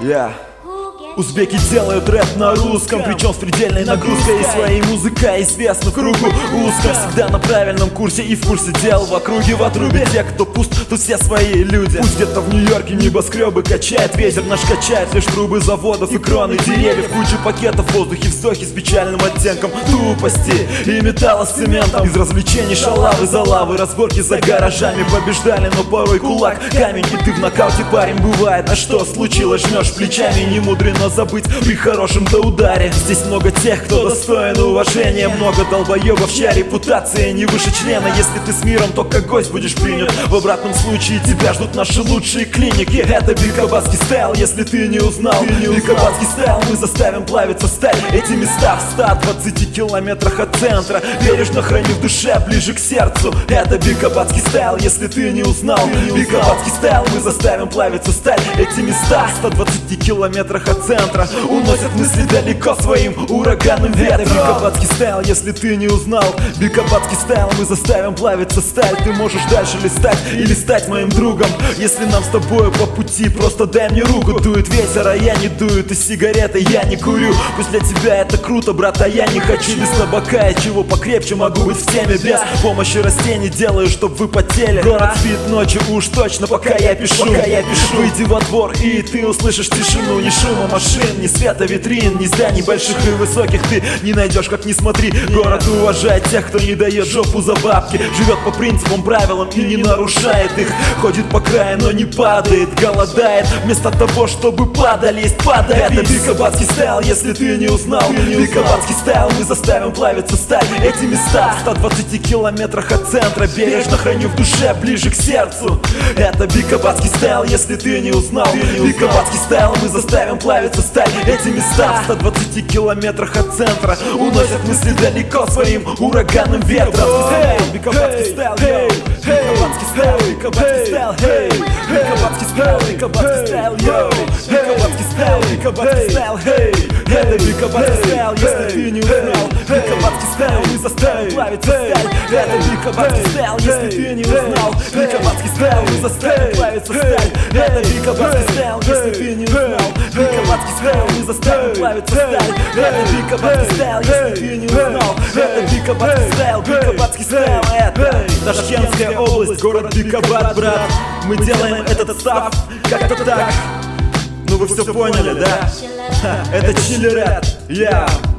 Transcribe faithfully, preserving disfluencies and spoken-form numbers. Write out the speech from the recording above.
Я Узбеки делают рэп на русском, причем с предельной нагрузкой. И своей музыкой известны в кругу узком. Всегда на правильном курсе и в курсе дел. В округе, в отрубе те, кто пуст, тут все свои люди. Пусть где-то в Нью-Йорке небоскребы качает ветер, наш качает лишь трубы заводов и кроны деревьев. Куча пакетов в воздухе, вздохи с печальным оттенком тупости и металла с цементом. Из развлечений шалавы за лавы, разборки за гаражами побеждали, но порой кулак камень, и ты в нокауте, парень, бывает. А что случилось, жмешь плечами, не мудрено забыть при хорошем-то ударе. Здесь много тех, кто достоин уважения, много долбоебов, чья репутация не выше члена. Если ты с миром, то как гость будешь принят. В обратном случае тебя ждут наши лучшие клиники. Это бикабадский стайл, если ты не узнал. Бикабадский стайл, мы заставим плавиться сталь. Эти места в ста двадцати километрах от центра, бережно храни в душе, ближе к сердцу. Это бикабадский стайл, если ты не узнал. Бикабадский стайл, мы заставим плавиться сталь. Эти места в ста двадцати километрах от центра уносят мысли далеко своим ураганным ветром. Бикабадский стайл, если ты не узнал. Бикабадский стайл, мы заставим плавиться сталь. Ты можешь дальше листать или стать моим другом. Если нам с тобой по пути, просто дай мне руку. Дует ветер, а я не дую, ты сигареты, я не курю. Пусть для тебя это круто, брат, а я не хочу. Без табака и чего покрепче могу быть в теме. Без помощи растений делаю, чтоб вы потели. Город спит ночью уж точно, пока я пишу, пока я пишу. Выйди во двор и ты услышишь тишину. Ни шума машин, ни света витрин, ни зданий больших и высоких ты не найдешь, как ни смотри. Город уважает тех, кто не дает жопу за бабки, живет по принципам, правилам и не нарушает их. Ходит по краю, но не падает, голодает вместо того, чтобы падали, есть падает. Это бикабадский стайл, если ты не узнал. Бикабадский стайл, мы заставим плавиться сталь. Эти места в ста двадцати километрах от центра, бережно храню в душе, ближе к сердцу. Это бикабадский стайл, если ты не узнал. Бикабадский стайл, мы заставим плавиться сталь. Эти места в ста двадцати километрах от центра уносят мысли далеко своим ураганным ветром. Бикабадский стайл, бикабадский стайл, бикабадский стайл, бикабадский стайл, бикабадский стайл, бикабадский стайл, бикабадский стайл, это бикабадский стайл, если ты не узнал. Бикабадский стайл, мы заставим плавиться сталь. Это бикабадский стайл, если ты не узнал. Бикабадский стайл, мы заставим плавиться сталь. Это бикабадский стайл, если ты не узнал. Бикабадский стайл, мы заставим плавиться сталь. Это бикабадский стайл, если ты не узнал. Это бикабадский стайл, бикабадский стайл. Это Ташкентская область, город Бикабад, брат. Мы делаем этот став как-то так. Ну вы все поняли, да? Это чили рэп, я